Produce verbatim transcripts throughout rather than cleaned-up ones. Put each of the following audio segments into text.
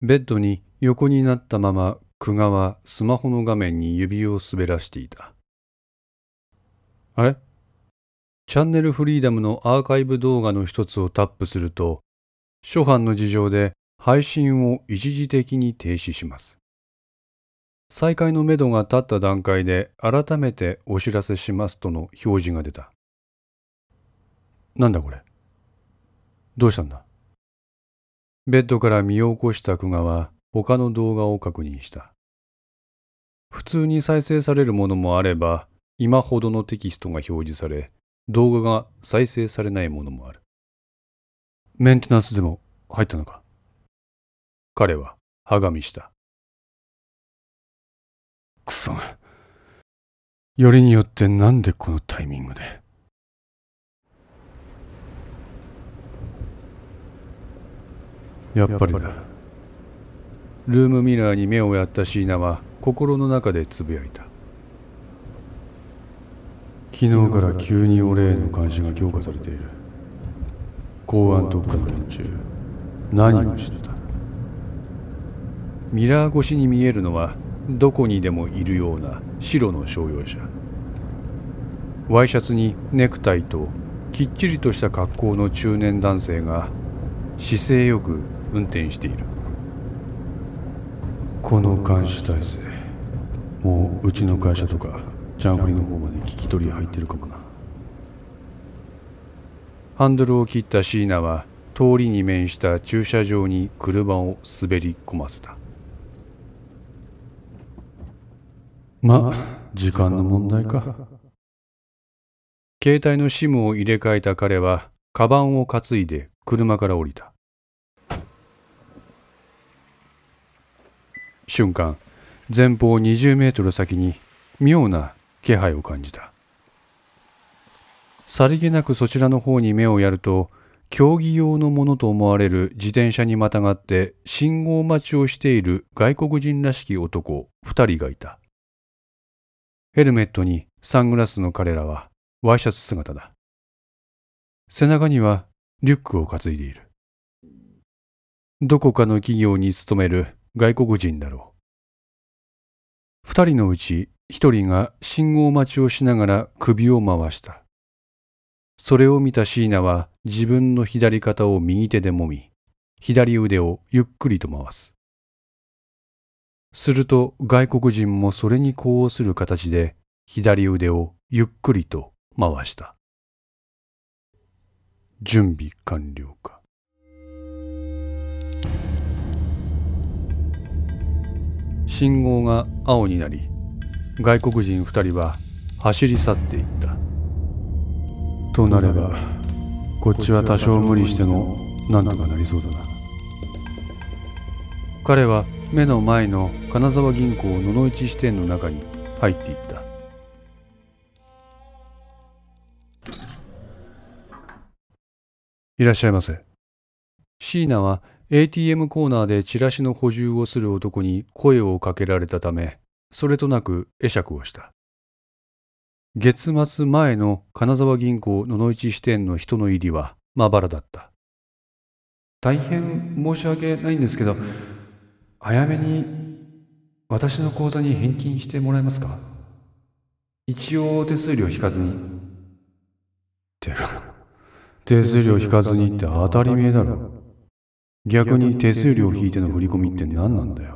ベッドに横になったまま久我はスマホの画面に指を滑らしていた。あれ？チャンネルフリーダムのアーカイブ動画の一つをタップすると、諸般の事情で配信を一時的に停止します。再開のめどが立った段階で改めてお知らせしますとの表示が出た。なんだこれ？どうしたんだ？ベッドから身を起こした久我は他の動画を確認した。普通に再生されるものもあれば、今ほどのテキストが表示され、動画が再生されないものもある。メンテナンスでも入ったのか？彼ははがみした。くそ。よりによってなんでこのタイミングで。やっぱりだ。ルームミラーに目をやった椎名は心の中でつぶやいた。昨日から急に俺への監視が強化されている。公安特化の連中、何をしてた？ミラー越しに見えるのはどこにでもいるような白の商用車。ワイシャツにネクタイときっちりとした格好の中年男性が姿勢よく運転している。この監視体制、もううちの会社とかチャンフリの方まで聞き取り入ってるかもな。ハンドルを切った椎名は通りに面した駐車場に車を滑り込ませた。ま、時間の問題か。携帯の シム を入れ替えた彼はカバンを担いで車から降りた。瞬間、前方にじゅうメートル先に妙な気配を感じた。さりげなくそちらの方に目をやると、競技用のものと思われる自転車にまたがって信号待ちをしている外国人らしき男二人がいた。ヘルメットにサングラスの彼らはワイシャツ姿だ。背中にはリュックを担いでいる。どこかの企業に勤める外国人だろう。二人のうち一人が信号待ちをしながら首を回した。それを見た椎名は自分の左肩を右手で揉み、左腕をゆっくりと回す。すると外国人もそれに呼応する形で左腕をゆっくりと回した。準備完了か。信号が青になり、外国人二人は走り去っていった。となれば、こっちは多少無理してもなんとかなりそうだな。彼は目の前の金沢銀行野々市支店の中に入っていった。いらっしゃいませ。椎名は エーティーエム コーナーでチラシの補充をする男に声をかけられたため、それとなく会釈をした。月末前の金沢銀行野々市支店の人の入りはまばらだった。大変申し訳ないんですけど、早めに私の口座に返金してもらえますか？一応手数料引かずに。てか、手数料引かずにって当たり前だろ。逆に手数料引いての振り込みって何なんだよ。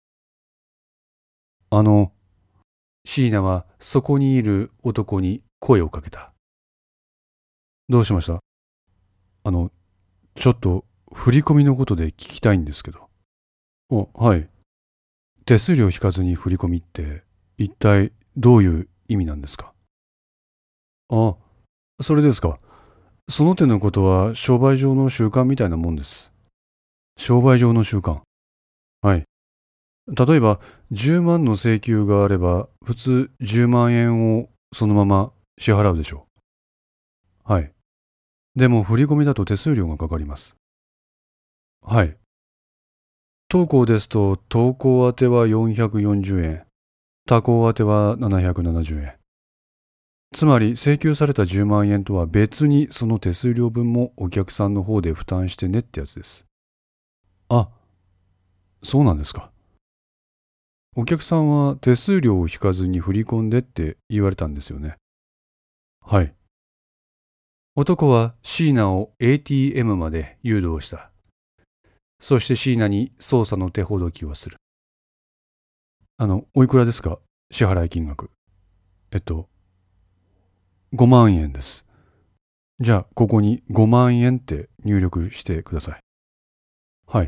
あの、椎名はそこにいる男に声をかけた。どうしました？あの、ちょっと振り込みのことで聞きたいんですけど。お、はい。手数料引かずに振り込みって一体どういう意味なんですか？あ、それですか。その手のことは商売上の習慣みたいなもんです。商売上の習慣。はい。例えばじゅうまんの請求があれば普通じゅうまんえんをそのまま支払うでしょう。はい。でも振り込みだと手数料がかかります。はい。当行ですと当行宛てはよんひゃくよんじゅうえん、他行宛てはななひゃくななじゅうえん。つまり請求されたじゅうまんえんとは別にその手数料分もお客さんの方で負担してねってやつです。あ、 そうなんですか。お客さんは手数料を引かずに振り込んでって言われたんですよね。はい。男は椎名を エーティーエム まで誘導した。そして椎名に操作の手ほどきをする。あの、おいくらですか？支払い金額。えっと、ごまんえんです。じゃあ、ここにごまんえんって入力してください。はい。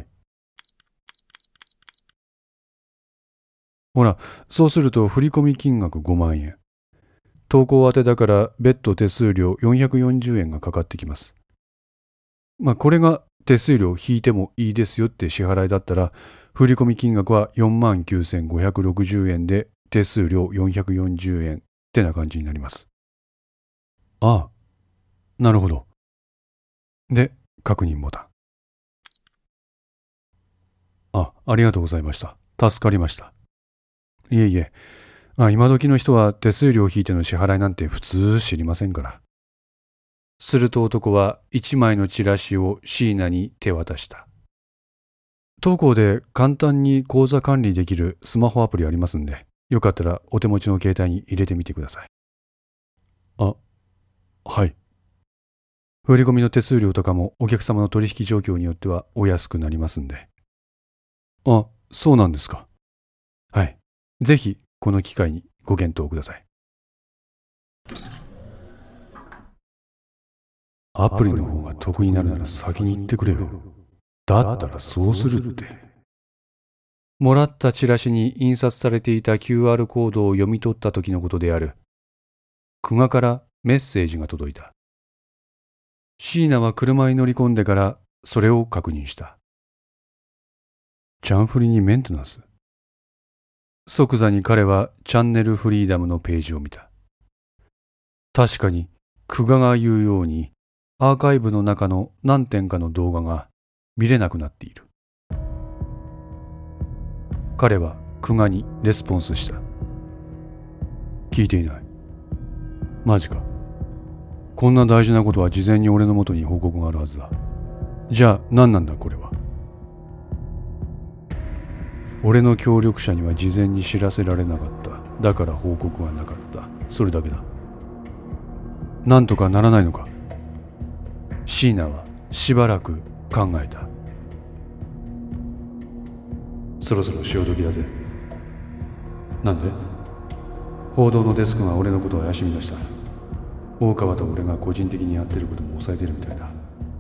ほら、そうすると振込金額ごまんえん。投稿宛てだから別途手数料よんひゃくよんじゅうえんがかかってきます。まあ、これが手数料引いてもいいですよって支払いだったら、振込金額は よんまんきゅうせんごひゃくろくじゅうえんで手数料よんひゃくよんじゅうえんってな感じになります。ああ、なるほど。で、確認ボタン。あ、ありがとうございました。助かりました。いえいえ、あ、今時の人は手数料引いての支払いなんて普通知りませんから。すると男は一枚のチラシを椎名に手渡した。当行で簡単に口座管理できるスマホアプリありますんで、よかったらお手持ちの携帯に入れてみてください。あ、はい。振込の手数料とかもお客様の取引状況によってはお安くなりますんで。あ、そうなんですか。はい。ぜひこの機会にご検討ください。アプリの方が得になるなら先に言ってくれよ。だったらそうするって。もらったチラシに印刷されていた キューアール コードを読み取った時のことである。久我からメッセージが届いた。椎名は車に乗り込んでからそれを確認した。チャンフリにメンテナンス。即座に彼はチャンネルフリーダムのページを見た。確かに久我が言うようにアーカイブの中の何点かの動画が見れなくなっている。彼は久我にレスポンスした。聞いていない。マジか。こんな大事なことは事前に俺の元に報告があるはずだ。じゃあ何なんだこれは。俺の協力者には事前に知らせられなかった。だから報告はなかった。それだけだ。なんとかならないのか。椎名はしばらく考えた。そろそろ潮時だぜ。なんで？報道のデスクが俺のことを怪しみ出した。大川と俺が個人的にやってることも抑えてるみたいだ。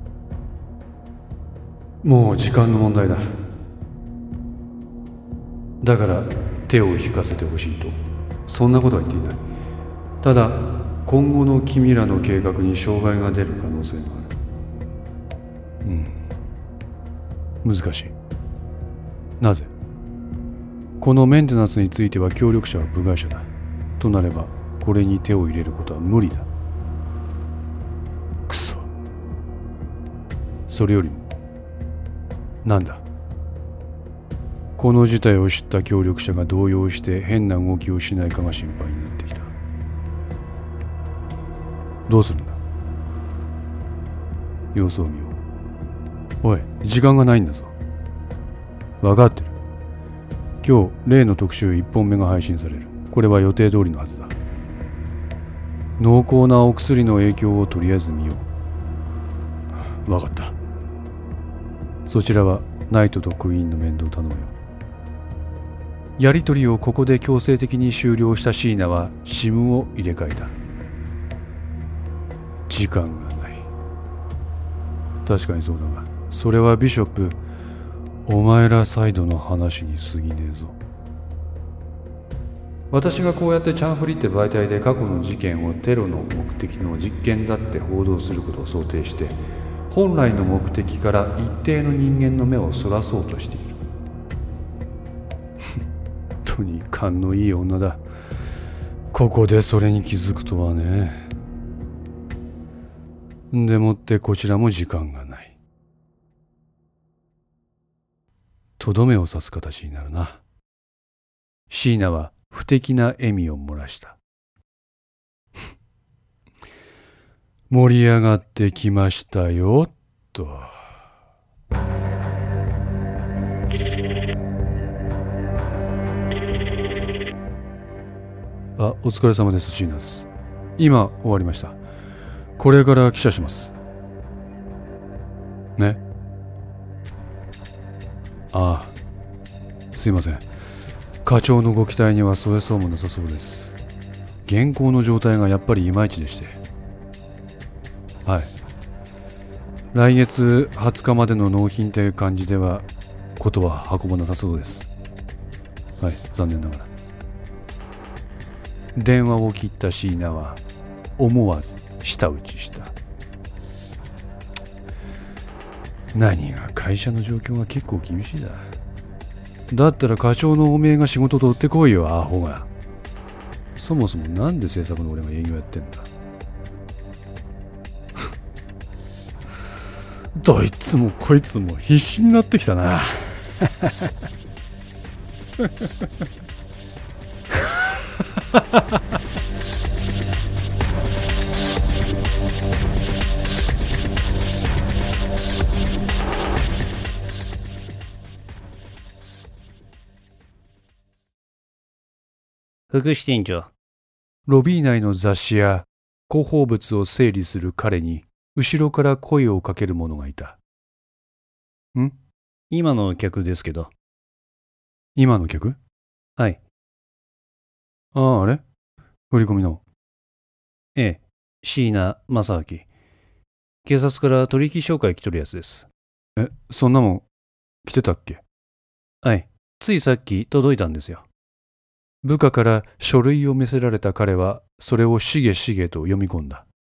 もう時間の問題だ。だから手を引かせてほしいと。そんなことは言っていない。ただ今後の君らの計画に障害が出る可能性もある。うん、難しい。なぜ？このメンテナンスについては協力者は部外者だ。となればこれに手を入れることは無理だ。くそ。それよりもなんだ。この事態を知った協力者が動揺して変な動きをしないかが心配になってきた。どうするんだ。様子を見よう。おい、時間がないんだぞ。分かってる。今日例の特集いっぽんめが配信される。これは予定通りのはずだ。濃厚なお薬の影響をとりあえず見よう。分かった。そちらはナイトとクイーンの面倒頼むよ。やりとりをここで強制的に終了した椎名は シム を入れ替えた。時間がない。確かにそうだが、それはビショップ、お前らサイドの話に過ぎねえぞ。私がこうやってチャンフリって媒体で過去の事件をテロの目的の実験だって報道することを想定して、本来の目的から一定の人間の目をそらそうとしている。とに勘のいい女だ。ここでそれに気づくとはね。でもってこちらも時間がない。とどめを刺す形になるな。椎名は不敵な笑みを漏らした。盛り上がってきましたよと。 あ、お疲れ様です。椎名です。今終わりました。これから記者しますね。ああ、すいません。課長のご期待には添えそうもなさそうです。原稿の状態がやっぱりいまいちでして。はい。来月はつかまでの納品という感じではことは運ばなさそうです。はい、残念ながら。電話を切った椎名は思わず舌打ちした。何が会社の状況が結構厳しいだ。だったら課長のおめえが仕事取ってこいよ、アホが。そもそもなんで制作の俺が営業やってんだ。どいつもこいつも必死になってきたな。 副支店長。 ロビー内の雑誌や広報物を整理する彼に後ろから声をかける者がいた。ん？ 今の客ですけど。 今の客？ はい。 ああ、あれ？振り込みの。 ええ、椎名正明。警察から取引紹介来とるやつです。 え、そんなもん来てたっけ？ はい。ついさっき届いたんですよ。 部下から書類を見せられた彼はそれをしげしげと読み込んだ。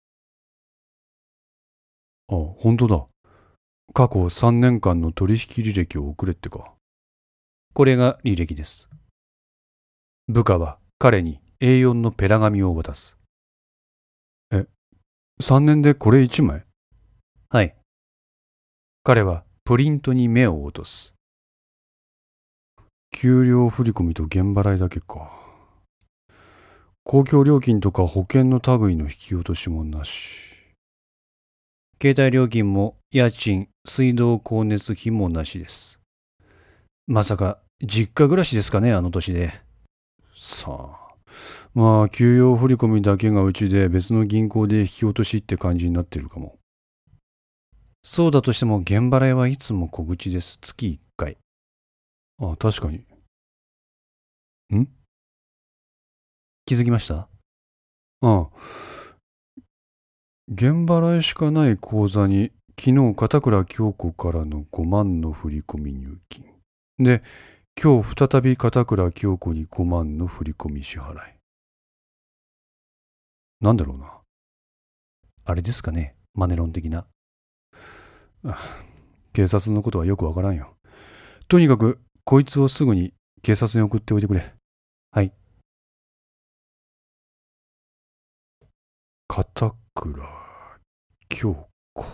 あ、本当だ。過去さんねんかんの取引履歴を送れってか。 これが履歴です。 部下は彼に エーよん のペラ紙を渡す。え、さんねんでこれいちまい？ はい。 彼はプリントに目を落とす。給料振込と現払いだけか。公共料金とか保険の類の引き落としもなし。 携帯料金も家賃、水道光熱費もなしです。まさか実家暮らしですかね、あの年で。 さあ、まあ給与振込だけがうちで別の銀行で引き落としって感じになってるかも。 そうだとしても現払いはいつも小口です。月いっかい。 あ、確かに。ん？ 気づきました？ ああ。現払いしかない口座に昨日片倉京子からのごまんの振込入金で、今日再び片倉京子にごまんの振込支払い。なんだろうな。 あれですかね、マネロン的な。 あ、警察のことはよくわからんよ。とにかくこいつをすぐに警察に送っておいてくれ。 はい。 片倉京子。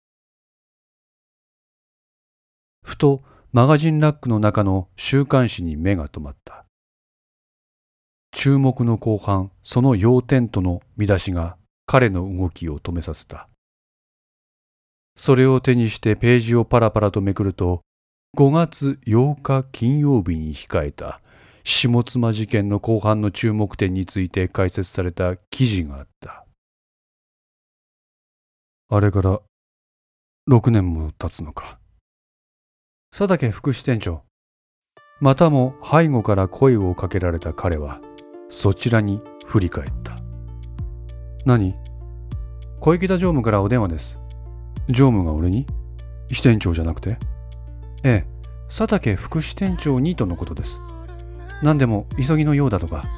ふとマガジンラックの中の週刊誌に目が留まった。注目の後半、その要点との見出しが彼の動きを止めさせた。それを手にしてページをパラパラとめくると、ごがつようか金曜日に控えた下妻事件の後半の注目点について解説された記事があった。あれからろくねんも経つのか。佐竹副支店長。またも背後から声をかけられた彼はそちらに振り返った。何？小池田常務からお電話です。常務が俺に？支店長じゃなくて？ええ、佐竹副支店長にとのことです。何でも急ぎのようだとか。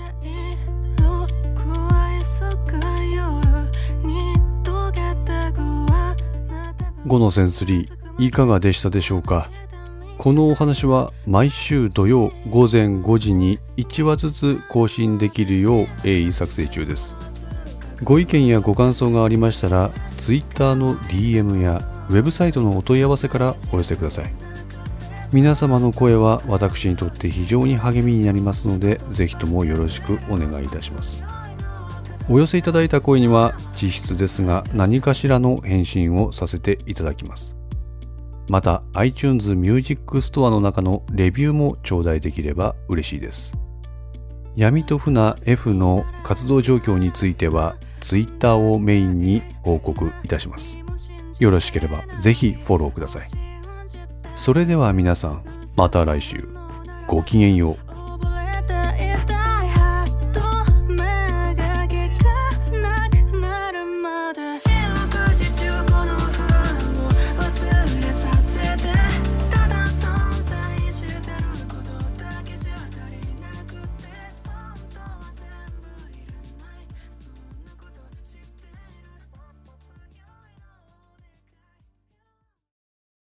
ごのセンスリーいかがでしたでしょうか。このお話は毎週土曜ごぜんごじにいちわずつ更新できるよう鋭意作成中です。ご意見やご感想がありましたら Twitter の ディーエム やウェブサイトのお問い合わせからお寄せください。皆様の声は私にとって非常に励みになりますので、ぜひともよろしくお願いいたします。お寄せいただいた声には実質ですが何かしらの返信をさせていただきます。また iTunes Music Store の中のレビューも頂戴できれば嬉しいです。 闇と船 F の活動状況については Twitter をメインに報告いたします。よろしければぜひフォローください。それでは皆さん、また来週。ごきげんよう。